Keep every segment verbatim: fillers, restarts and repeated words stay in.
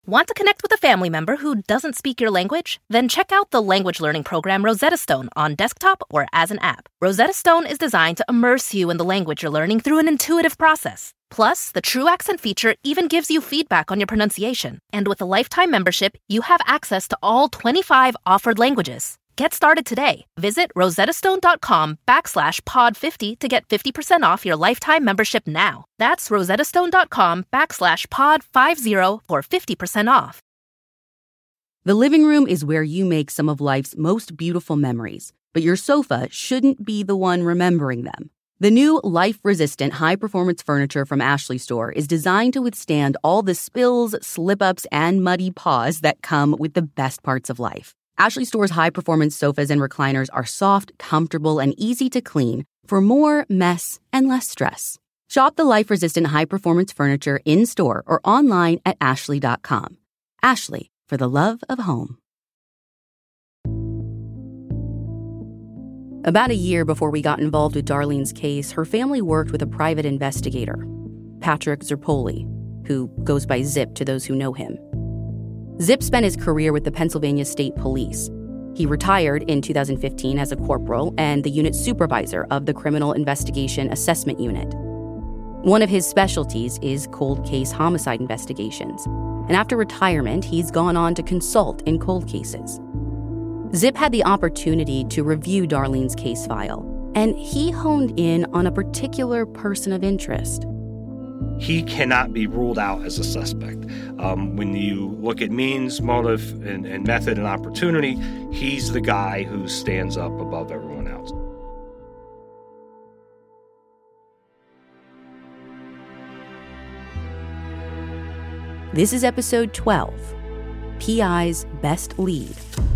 Want to connect with a family member who doesn't speak your language? Then check out the language learning program Rosetta Stone on desktop or as an app. Rosetta Stone is designed to immerse you in the language you're learning through an intuitive process. Plus, the True Accent feature even gives you feedback on your pronunciation. And with a lifetime membership, you have access to all twenty-five offered languages. Get started today. Visit rosettastone.com backslash pod 50 to get fifty percent off your lifetime membership now. That's rosettastone.com backslash pod 50 for fifty percent off. The living room is where you make some of life's most beautiful memories, but your sofa shouldn't be the one remembering them. The new life-resistant high-performance furniture from Ashley Store is designed to withstand all the spills, slip-ups, and muddy paws that come with the best parts of life. Ashley Store's high-performance sofas and recliners are soft, comfortable, and easy to clean for more mess and less stress. Shop the life-resistant high-performance furniture in-store or online at ashley dot com. Ashley, for the love of home. About a year before we got involved with Darlene's case, her family worked with a private investigator, Patrick Zerpoli, who goes by Zip to those who know him. Zip spent his career with the Pennsylvania State Police. He retired in two thousand fifteen as a corporal and the unit supervisor of the Criminal Investigation Assessment Unit. One of his specialties is cold case homicide investigations, and after retirement, he's gone on to consult in cold cases. Zip had the opportunity to review Darlene's case file, and he honed in on a particular person of interest. He cannot be ruled out as a suspect. Um, when you look at means, motive, and, and method and opportunity, he's the guy who stands up above everyone else. This is episode twelve, P I's Best Lead.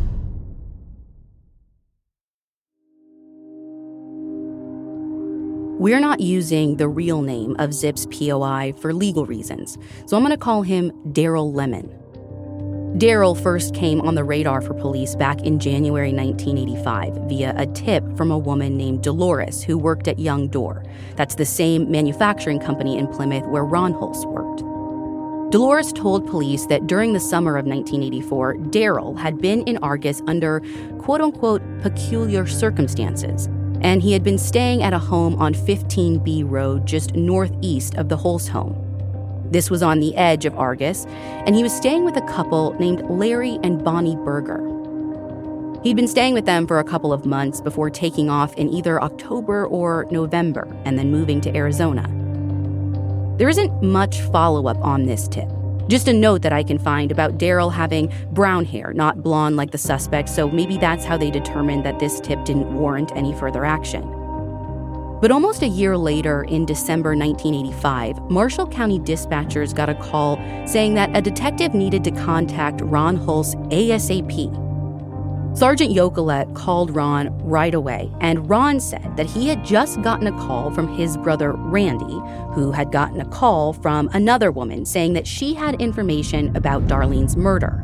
We're not using the real name of Zip's P O I for legal reasons, so I'm going to call him Daryl Lemon. Daryl first came on the radar for police back in January nineteen eighty-five via a tip from a woman named Dolores who worked at Young Door. That's the same manufacturing company in Plymouth where Ron Hulse worked. Dolores told police that during the summer of nineteen eighty-four, Daryl had been in Argus under quote-unquote peculiar circumstances, and he had been staying at a home on fifteen B Road just northeast of the Hulse home. This was on the edge of Argus, and he was staying with a couple named Larry and Bonnie Berger. He'd been staying with them for a couple of months before taking off in either October or November and then moving to Arizona. There isn't much follow-up on this tip. Just a note that I can find about Daryl having brown hair, not blonde like the suspect, so maybe that's how they determined that this tip didn't warrant any further action. But almost a year later, in December nineteen eighty-five, Marshall County dispatchers got a call saying that a detective needed to contact Ron Hulse ASAP. Sergeant Yocolet called Ron right away, and Ron said that he had just gotten a call from his brother Randy, who had gotten a call from another woman saying that she had information about Darlene's murder.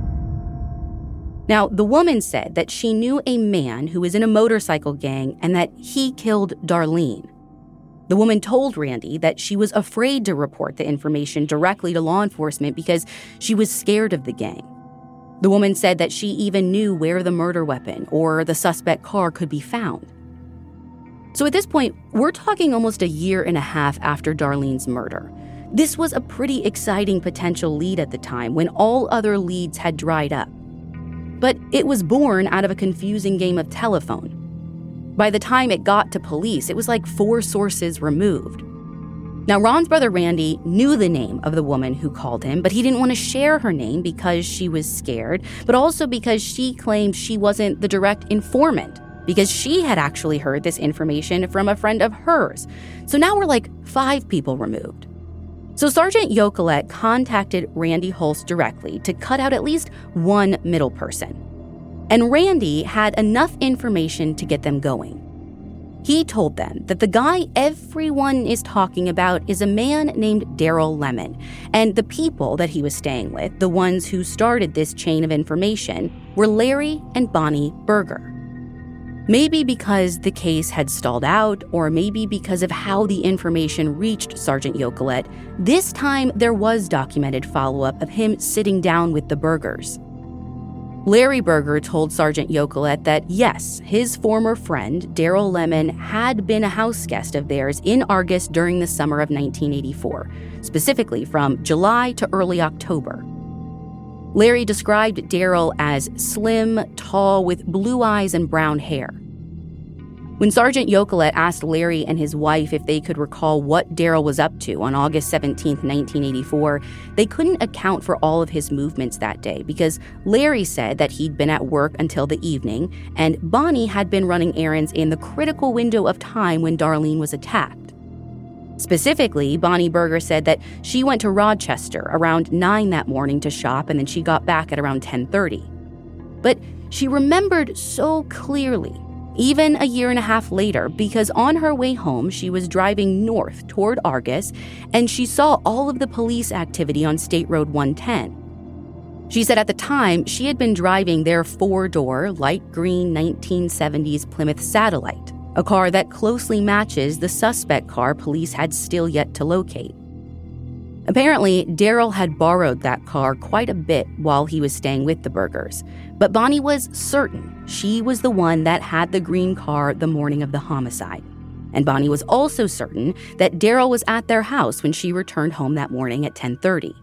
Now, the woman said that she knew a man who was in a motorcycle gang and that he killed Darlene. The woman told Randy that she was afraid to report the information directly to law enforcement because she was scared of the gang. The woman said that she even knew where the murder weapon or the suspect car could be found. So at this point, we're talking almost a year and a half after Darlene's murder. This was a pretty exciting potential lead at the time when all other leads had dried up. But it was born out of a confusing game of telephone. By the time it got to police, it was like four sources removed. Now, Ron's brother Randy knew the name of the woman who called him, but he didn't want to share her name because she was scared, but also because she claimed she wasn't the direct informant, because she had actually heard this information from a friend of hers. So now we're like five people removed. So Sergeant Yocolet contacted Randy Hulse directly to cut out at least one middle person. And Randy had enough information to get them going. He told them that the guy everyone is talking about is a man named Daryl Lemon, and the people that he was staying with, the ones who started this chain of information, were Larry and Bonnie Berger. Maybe because the case had stalled out, or maybe because of how the information reached Sergeant Yokelet, this time there was documented follow-up of him sitting down with the Burgers. Larry Burger told Sergeant Yokelet that yes, his former friend, Daryl Lemon, had been a house guest of theirs in Argus during the summer of nineteen eighty-four, specifically from July to early October. Larry described Daryl as slim, tall, with blue eyes and brown hair. When Sergeant Yokelet asked Larry and his wife if they could recall what Daryl was up to on August seventeenth, nineteen eighty-four, they couldn't account for all of his movements that day because Larry said that he'd been at work until the evening and Bonnie had been running errands in the critical window of time when Darlene was attacked. Specifically, Bonnie Burger said that she went to Rochester around nine that morning to shop and then she got back at around ten thirty. But she remembered so clearly, even a year and a half later, because on her way home, she was driving north toward Argus and she saw all of the police activity on State Road one ten. She said at the time, she had been driving their four-door, light green nineteen seventies Plymouth Satellite, a car that closely matches the suspect car police had still yet to locate. Apparently, Daryl had borrowed that car quite a bit while he was staying with the Burgers, but Bonnie was certain she was the one that had the green car the morning of the homicide. And Bonnie was also certain that Daryl was at their house when she returned home that morning at ten thirty.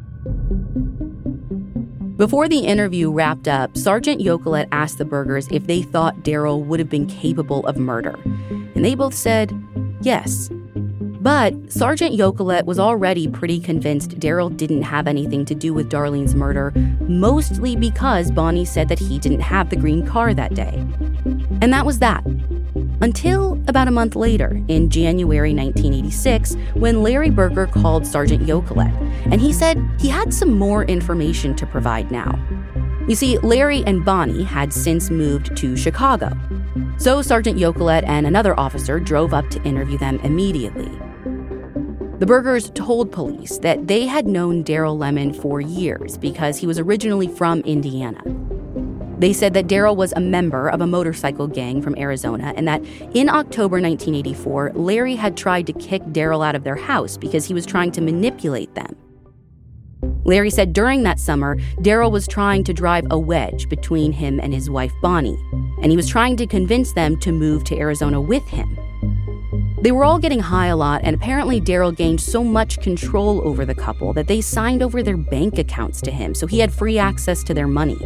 Before the interview wrapped up, Sergeant Yokelet asked the Burgers if they thought Daryl would have been capable of murder, and they both said yes. But Sergeant Yokelet was already pretty convinced Daryl didn't have anything to do with Darlene's murder, mostly because Bonnie said that he didn't have the green car that day. And that was that. Until about a month later, in January nineteen eighty-six, when Larry Burger called Sergeant Yokelet, and he said he had some more information to provide now. You see, Larry and Bonnie had since moved to Chicago. So Sergeant Yokelet and another officer drove up to interview them immediately. The Burgers told police that they had known Daryl Lemon for years because he was originally from Indiana. They said that Daryl was a member of a motorcycle gang from Arizona and that in October nineteen eighty-four, Larry had tried to kick Daryl out of their house because he was trying to manipulate them. Larry said during that summer, Daryl was trying to drive a wedge between him and his wife Bonnie, and he was trying to convince them to move to Arizona with him. They were all getting high a lot, and apparently Daryl gained so much control over the couple that they signed over their bank accounts to him so he had free access to their money.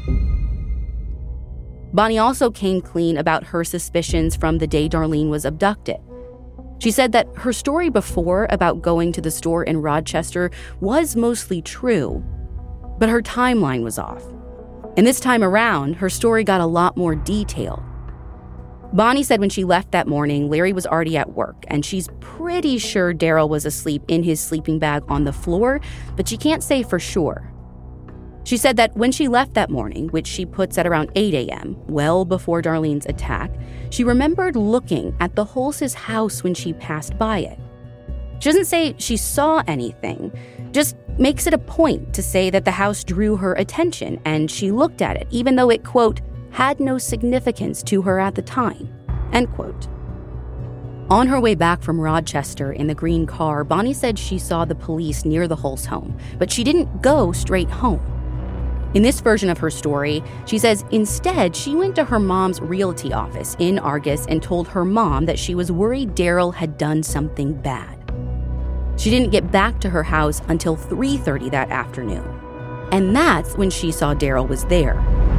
Bonnie also came clean about her suspicions from the day Darlene was abducted. She said that her story before about going to the store in Rochester was mostly true, but her timeline was off. And this time around, her story got a lot more detailed. Bonnie said when she left that morning, Larry was already at work, and she's pretty sure Daryl was asleep in his sleeping bag on the floor, but she can't say for sure. She said that when she left that morning, which she puts at around eight a.m., well before Darlene's attack, she remembered looking at the Holz's house when she passed by it. She doesn't say she saw anything, just makes it a point to say that the house drew her attention and she looked at it, even though it, quote, had no significance to her at the time, end quote. On her way back from Rochester in the green car, Bonnie said she saw the police near the Holz home, but she didn't go straight home. In this version of her story, she says instead she went to her mom's realty office in Argus and told her mom that she was worried Daryl had done something bad. She didn't get back to her house until three thirty that afternoon, and that's when she saw Daryl was there.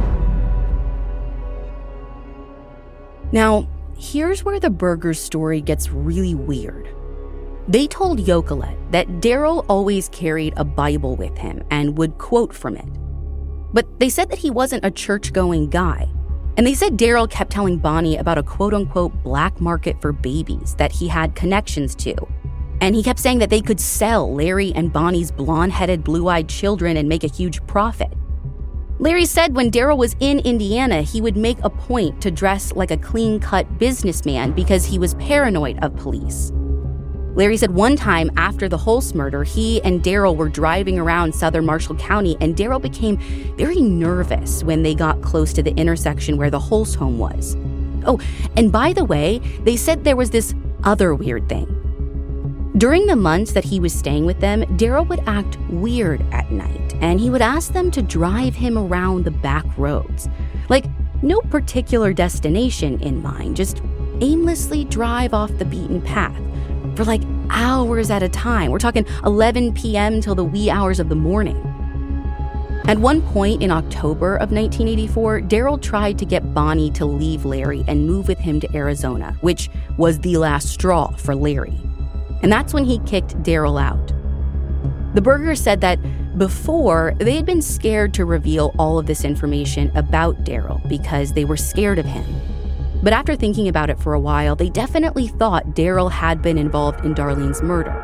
Now, here's where the Burgers' story gets really weird. They told Yokelet that Daryl always carried a Bible with him and would quote from it. But they said that he wasn't a church-going guy. And they said Daryl kept telling Bonnie about a quote-unquote black market for babies that he had connections to. And he kept saying that they could sell Larry and Bonnie's blonde-headed, blue-eyed children and make a huge profit. Larry said when Daryl was in Indiana, he would make a point to dress like a clean-cut businessman because he was paranoid of police. Larry said one time after the Holz murder, he and Daryl were driving around southern Marshall County, and Daryl became very nervous when they got close to the intersection where the Holz home was. Oh, and by the way, they said there was this other weird thing. During the months that he was staying with them, Daryl would act weird at night, and he would ask them to drive him around the back roads. Like, no particular destination in mind, just aimlessly drive off the beaten path for like hours at a time. We're talking eleven p.m. till the wee hours of the morning. At one point in October of nineteen eighty-four, Daryl tried to get Bonnie to leave Larry and move with him to Arizona, which was the last straw for Larry. And that's when he kicked Daryl out. The Burgers said that before, they had been scared to reveal all of this information about Daryl because they were scared of him. But after thinking about it for a while, they definitely thought Daryl had been involved in Darlene's murder.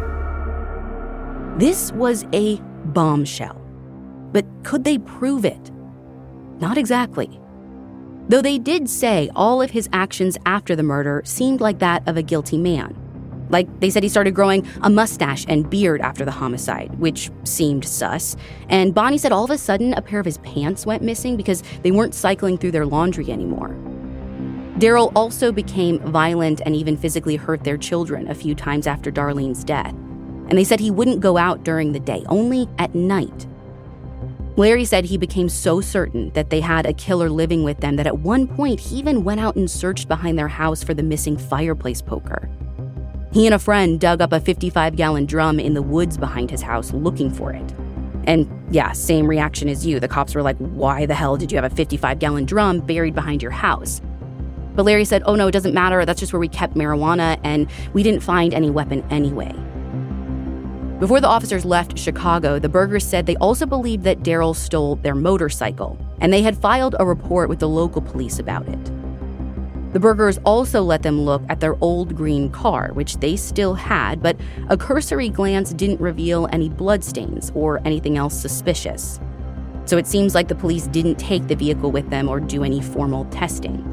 This was a bombshell. But could they prove it? Not exactly. Though they did say all of his actions after the murder seemed like that of a guilty man. Like, they said he started growing a mustache and beard after the homicide, which seemed sus. And Bonnie said all of a sudden a pair of his pants went missing because they weren't cycling through their laundry anymore. Daryl also became violent and even physically hurt their children a few times after Darlene's death. And they said he wouldn't go out during the day, only at night. Larry said he became so certain that they had a killer living with them that at one point he even went out and searched behind their house for the missing fireplace poker. He and a friend dug up a fifty-five gallon drum in the woods behind his house looking for it. And yeah, same reaction as you. The cops were like, why the hell did you have a fifty-five gallon drum buried behind your house? But Larry said, oh no, it doesn't matter. That's just where we kept marijuana, and we didn't find any weapon anyway. Before the officers left Chicago, the Burgers said they also believed that Daryl stole their motorcycle, and they had filed a report with the local police about it. The Burgers also let them look at their old green car, which they still had, but a cursory glance didn't reveal any bloodstains or anything else suspicious. So it seems like the police didn't take the vehicle with them or do any formal testing.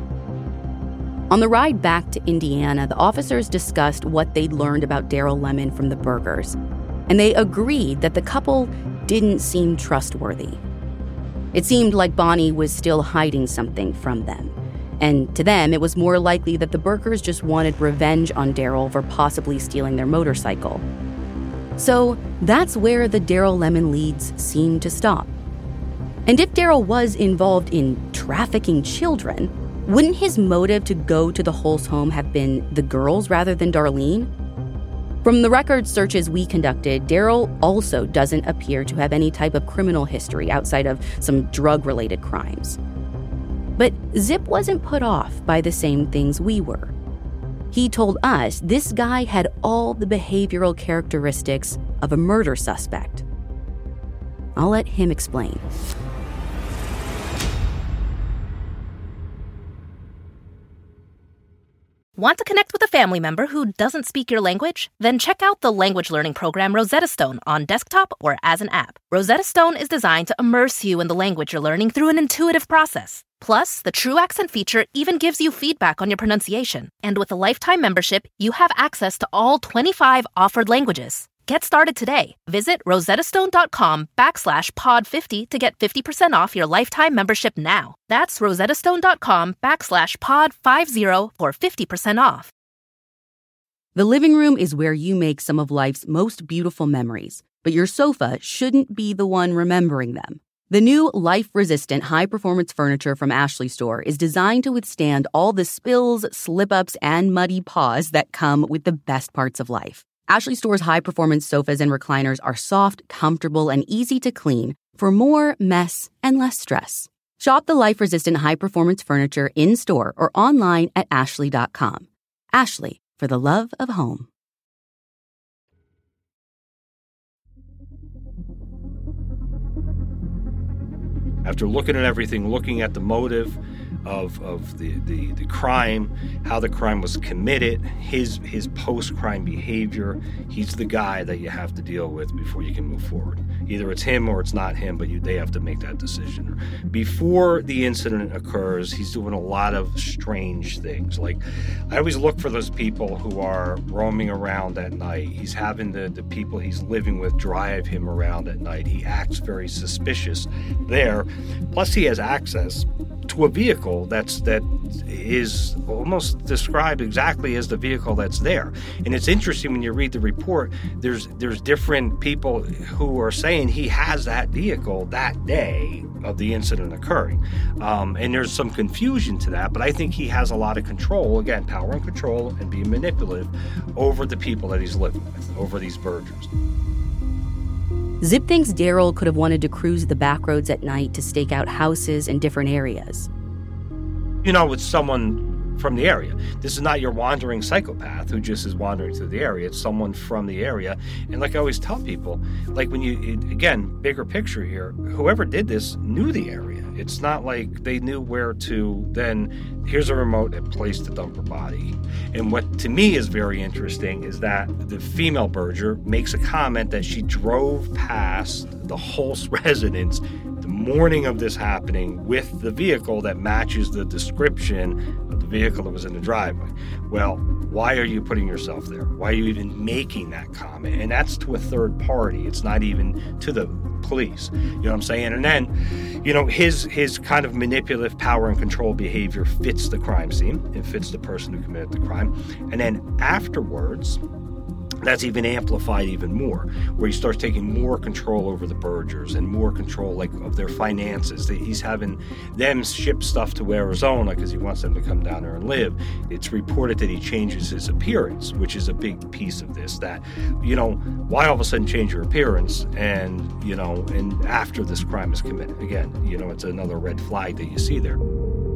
On the ride back to Indiana, the officers discussed what they'd learned about Daryl Lemon from the Burgers, and they agreed that the couple didn't seem trustworthy. It seemed like Bonnie was still hiding something from them. And to them, it was more likely that the Burgers just wanted revenge on Daryl for possibly stealing their motorcycle. So that's where the Daryl Lemon leads seemed to stop. And if Daryl was involved in trafficking children, wouldn't his motive to go to the Hulse home have been the girls rather than Darlene? From the record searches we conducted, Daryl also doesn't appear to have any type of criminal history outside of some drug-related crimes. But Zip wasn't put off by the same things we were. He told us this guy had all the behavioral characteristics of a murder suspect. I'll let him explain. Want to connect with a family member who doesn't speak your language? Then check out the language learning program Rosetta Stone on desktop or as an app. Rosetta Stone is designed to immerse you in the language you're learning through an intuitive process. Plus, the True Accent feature even gives you feedback on your pronunciation. And with a lifetime membership, you have access to all twenty-five offered languages. Get started today. Visit rosettastone.com backslash pod 50 to get fifty percent off your lifetime membership now. That's rosettastone.com backslash pod 50 for fifty percent off. The living room is where you make some of life's most beautiful memories, but your sofa shouldn't be the one remembering them. The new life-resistant high-performance furniture from Ashley Store is designed to withstand all the spills, slip-ups, and muddy paws that come with the best parts of life. Ashley Store's high-performance sofas and recliners are soft, comfortable, and easy to clean for more mess and less stress. Shop the life-resistant high-performance furniture in-store or online at ashley dot com. Ashley, for the love of home. After looking at everything, looking at the motive of of the, the, the crime, how the crime was committed, his his post-crime behavior, he's the guy that you have to deal with before you can move forward. Either it's him or it's not him, but you, they have to make that decision. Before the incident occurs, he's doing a lot of strange things. Like, I always look for those people who are roaming around at night. He's having the, the people he's living with drive him around at night. He acts very suspicious there. Plus, he has access to a vehicle that's that is almost described exactly as the vehicle that's there. And it's interesting when you read the report, there's there's different people who are saying he has that vehicle that day of the incident occurring. Um, and there's some confusion to that, but I think he has a lot of control, again, power and control and being manipulative over the people that he's living with, over these vergers. Zip thinks Daryl could have wanted to cruise the back roads at night to stake out houses in different areas. You know, it's someone from the area. This is not your wandering psychopath who just is wandering through the area. It's someone from the area. And like I always tell people, like when you, again, bigger picture here, whoever did this knew the area. It's not like they knew where to then, here's a remote place to dump her body. And what to me is very interesting is that the female Berger makes a comment that she drove past the Holst residence the morning of this happening with the vehicle that matches the description of the vehicle that was in the driveway. Well, why are you putting yourself there? Why are you even making that comment? And that's to a third party. It's not even to the police. You know what I'm saying? And then, you know, his his kind of manipulative power and control behavior fits the crime scene. It fits the person who committed the crime. And then afterwards, that's even amplified even more, where he starts taking more control over the Bergers and more control, like, of their finances. He's having them ship stuff to Arizona because he wants them to come down there and live. It's reported that he changes his appearance, which is a big piece of this, that, you know, why all of a sudden change your appearance and, you know, and after this crime is committed? Again, you know, it's another red flag that you see there.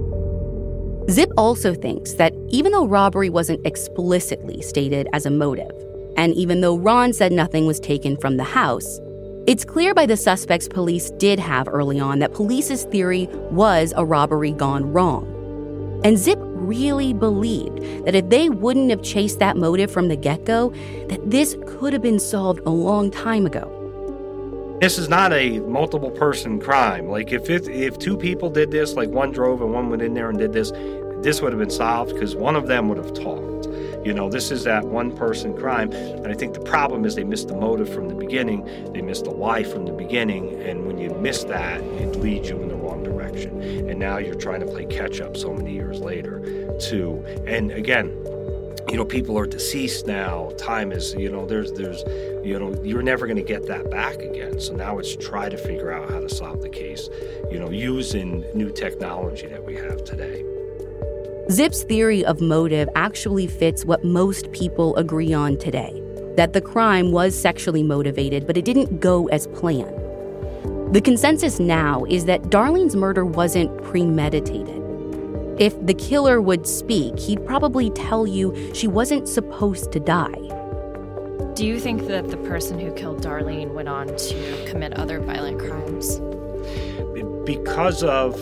Zip also thinks that even though robbery wasn't explicitly stated as a motive, and even though Ron said nothing was taken from the house, it's clear by the suspects police did have early on that police's theory was a robbery gone wrong. And Zip really believed that if they wouldn't have chased that motive from the get-go, that this could have been solved a long time ago. This is not a multiple person crime. Like if it, if two people did this, like one drove and one went in there and did this, this would have been solved because one of them would have talked. You know, this is that one-person crime, and I think the problem is they missed the motive from the beginning, they missed the why from the beginning, and when you miss that, it leads you in the wrong direction. And now you're trying to play catch-up so many years later, too. And again, you know, people are deceased now. Time is, you know, there's, there's, you know, you're never going to get that back again. So now it's try to figure out how to solve the case, you know, using new technology that we have today. Zip's theory of motive actually fits what most people agree on today, that the crime was sexually motivated, but it didn't go as planned. The consensus now is that Darlene's murder wasn't premeditated. If the killer would speak, he'd probably tell you she wasn't supposed to die. Do you think that the person who killed Darlene went on to commit other violent crimes? Because of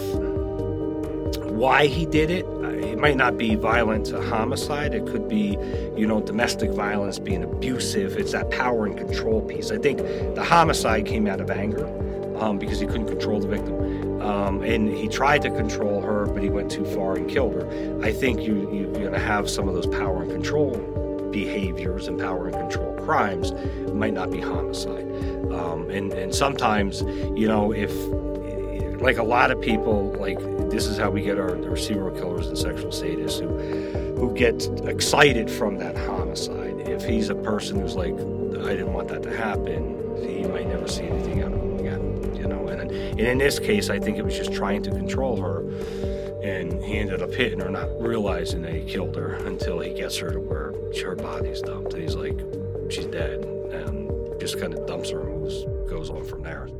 why he did it, it might not be violent to homicide. It could be, you know, domestic violence, being abusive. It's that power and control piece. I think the homicide came out of anger um, because he couldn't control the victim. Um, and he tried to control her, but he went too far and killed her. I think you, you, you're going to have some of those power and control behaviors and power and control crimes. It might not be homicide. Um, and, and sometimes, you know, if, like a lot of people, like this is how we get our, our serial killers and sexual sadists who, who get excited from that homicide. If he's a person who's like, I didn't want that to happen, he might never see anything out of him again, you know. And, and in this case, I think it was just trying to control her, and he ended up hitting her, not realizing that he killed her until he gets her to where her body's dumped. And he's like, she's dead, and just kind of dumps her and moves, goes on from there.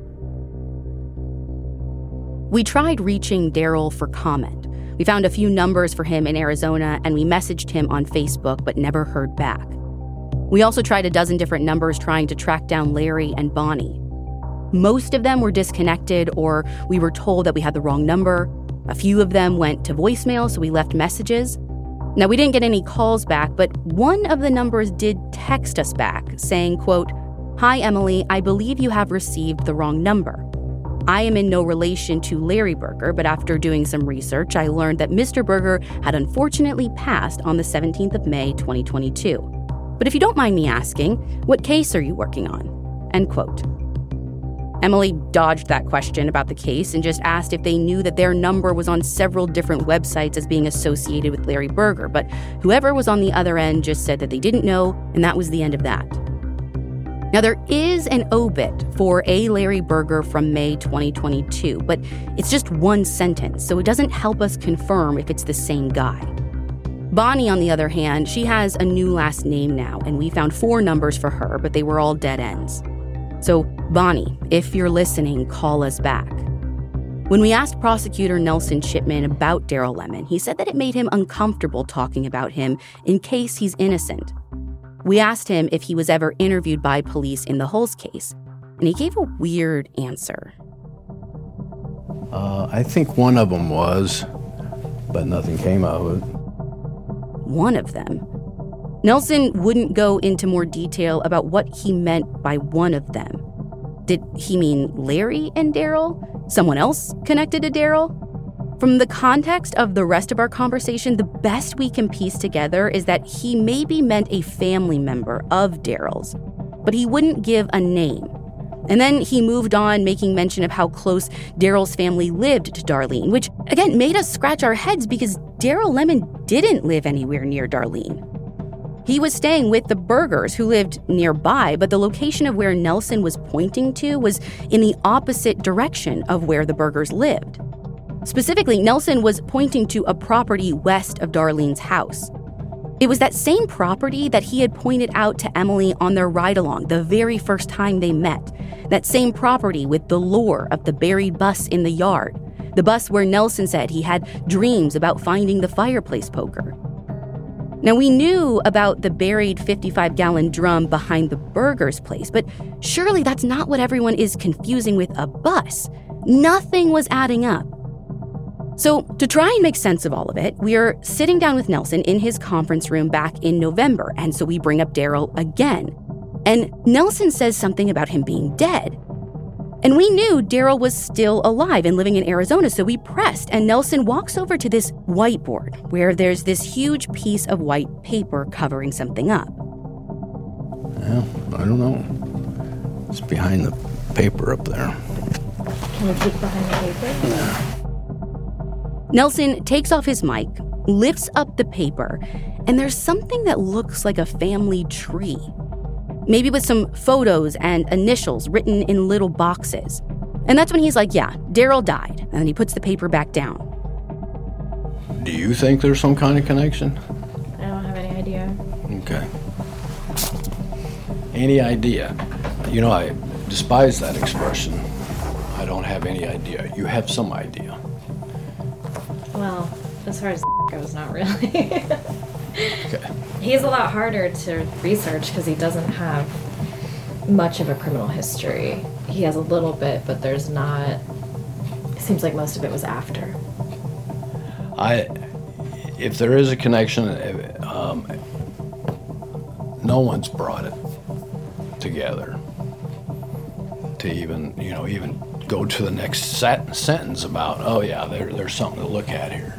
We tried reaching Daryl for comment. We found a few numbers for him in Arizona, and we messaged him on Facebook, but never heard back. We also tried a dozen different numbers trying to track down Larry and Bonnie. Most of them were disconnected, or we were told that we had the wrong number. A few of them went to voicemail, so we left messages. Now, we didn't get any calls back, but one of the numbers did text us back, saying, quote, "Hi, Emily, I believe you have received the wrong number. I am in no relation to Larry Berger, but after doing some research, I learned that Mister Berger had unfortunately passed on the seventeenth of May, twenty twenty-two. But if you don't mind me asking, what case are you working on?" End quote. Emily dodged that question about the case and just asked if they knew that their number was on several different websites as being associated with Larry Berger, but whoever was on the other end just said that they didn't know, and that was the end of that. Now, there is an obit for a Larry Berger from May twenty twenty-two, but it's just one sentence, so it doesn't help us confirm if it's the same guy. Bonnie, on the other hand, she has a new last name now, and we found four numbers for her, but they were all dead ends. So, Bonnie, if you're listening, call us back. When we asked prosecutor Nelson Chipman about Daryl Lemon, he said that it made him uncomfortable talking about him in case he's innocent. We asked him if he was ever interviewed by police in the Hulse case, and he gave a weird answer. Uh, I think one of them was, but nothing came of it. One of them? Nelson wouldn't go into more detail about what he meant by one of them. Did he mean Larry and Daryl? Someone else connected to Daryl? From the context of the rest of our conversation, the best we can piece together is that he maybe meant a family member of Daryl's, but he wouldn't give a name. And then he moved on, making mention of how close Daryl's family lived to Darlene, which, again, made us scratch our heads because Daryl Lemon didn't live anywhere near Darlene. He was staying with the Bergers, who lived nearby, but the location of where Nelson was pointing to was in the opposite direction of where the Bergers lived. Specifically, Nelson was pointing to a property west of Darlene's house. It was that same property that he had pointed out to Emily on their ride-along the very first time they met. That same property with the lure of the buried bus in the yard. The bus where Nelson said he had dreams about finding the fireplace poker. Now, we knew about the buried fifty-five gallon drum behind the Berger's place, but surely that's not what everyone is confusing with a bus. Nothing was adding up. So, to try and make sense of all of it, we are sitting down with Nelson in his conference room back in November, and so we bring up Daryl again. And Nelson says something about him being dead. And we knew Daryl was still alive and living in Arizona, so we pressed, and Nelson walks over to this whiteboard where there's this huge piece of white paper covering something up. Yeah, I don't know. It's behind the paper up there. Can we peek behind the paper? Yeah. Nelson takes off his mic, lifts up the paper, and there's something that looks like a family tree. Maybe with some photos and initials written in little boxes. And that's when he's like, yeah, Daryl died. And then he puts the paper back down. Do you think there's some kind of connection? I don't have any idea. Okay. Any idea? You know, I despise that expression. I don't have any idea. You have some idea. Well, as far as goes, not really. Okay. He's a lot harder to research because he doesn't have much of a criminal history. He has a little bit, but there's not... It seems like most of it was after. I, if there is a connection, um, no one's brought it together to even, you know, even go to the next set, sentence about, oh yeah, there, there's something to look at here.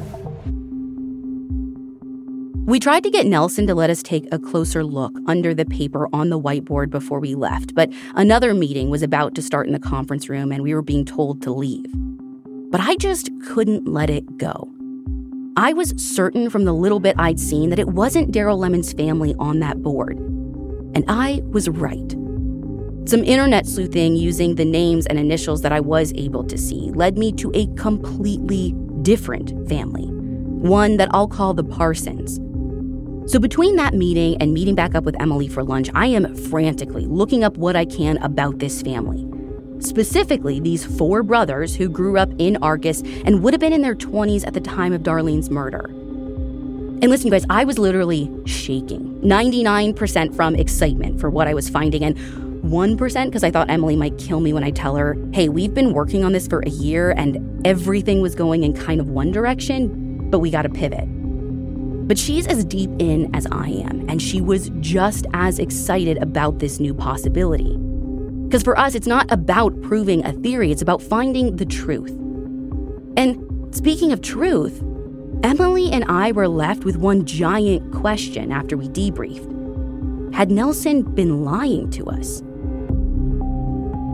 We tried to get Nelson to let us take a closer look under the paper on the whiteboard before we left, but another meeting was about to start in the conference room and we were being told to leave. But I just couldn't let it go. I was certain from the little bit I'd seen that it wasn't Daryl Lemon's family on that board. And I was right. Some internet sleuthing using the names and initials that I was able to see led me to a completely different family, one that I'll call the Parsons. So between that meeting and meeting back up with Emily for lunch, I am frantically looking up what I can about this family. Specifically, these four brothers who grew up in Arcus and would have been in their twenties at the time of Darlene's murder. And listen, you guys, I was literally shaking. ninety-nine percent from excitement for what I was finding, and one percent because I thought Emily might kill me when I tell her, hey, we've been working on this for a year and everything was going in kind of one direction, but we got to pivot. But she's as deep in as I am, and she was just as excited about this new possibility. Because for us, it's not about proving a theory, it's about finding the truth. And speaking of truth, Emily and I were left with one giant question after we debriefed. Had Nelson been lying to us?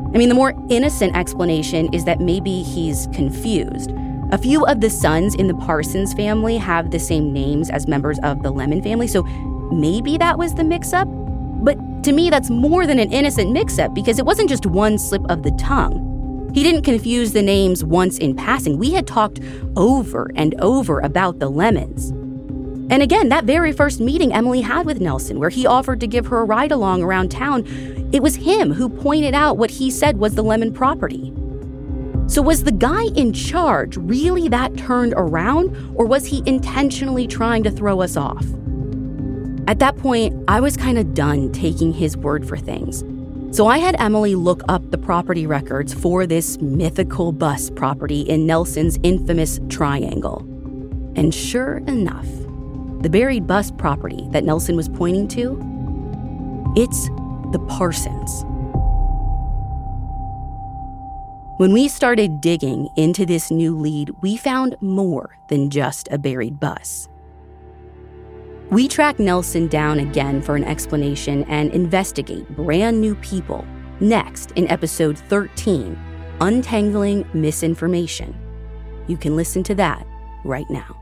I mean, the more innocent explanation is that maybe he's confused. A few of the sons in the Parsons family have the same names as members of the Lemon family, so maybe that was the mix-up. But to me, that's more than an innocent mix-up because it wasn't just one slip of the tongue. He didn't confuse the names once in passing. We had talked over and over about the Lemons. And again, that very first meeting Emily had with Nelson, where he offered to give her a ride along around town, it was him who pointed out what he said was the Lemon property. So was the guy in charge really that turned around, or was he intentionally trying to throw us off? At that point, I was kind of done taking his word for things. So I had Emily look up the property records for this mythical bus property in Nelson's infamous triangle. And sure enough, the buried bus property that Nelson was pointing to, it's the Parsons. When we started digging into this new lead, we found more than just a buried bus. We track Nelson down again for an explanation and investigate brand new people next in episode thirteen, Untangling Misinformation. You can listen to that right now.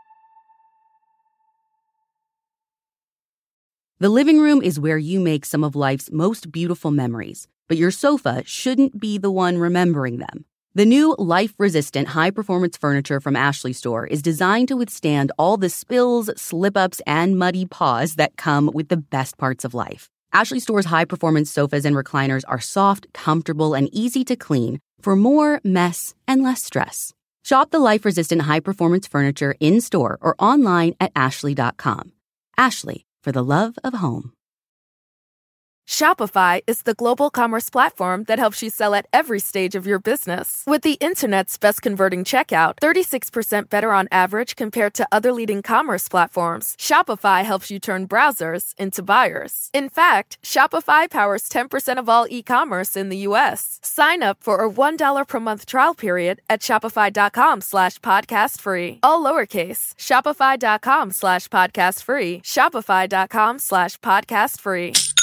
The living room is where you make some of life's most beautiful memories, but your sofa shouldn't be the one remembering them. The new life-resistant high-performance furniture from Ashley Store is designed to withstand all the spills, slip-ups, and muddy paws that come with the best parts of life. Ashley Store's high-performance sofas and recliners are soft, comfortable, and easy to clean for more mess and less stress. Shop the life-resistant high-performance furniture in-store or online at ashley dot com. Ashley, for the love of home. Shopify is the global commerce platform that helps you sell at every stage of your business. With the internet's best converting checkout, thirty-six percent better on average compared to other leading commerce platforms, Shopify helps you turn browsers into buyers. In fact, Shopify powers ten percent of all e-commerce in the U S. Sign up for a one dollar per month trial period at shopify.com slash podcast free. All lowercase, shopify.com slash podcast free, shopify.com slash podcast free.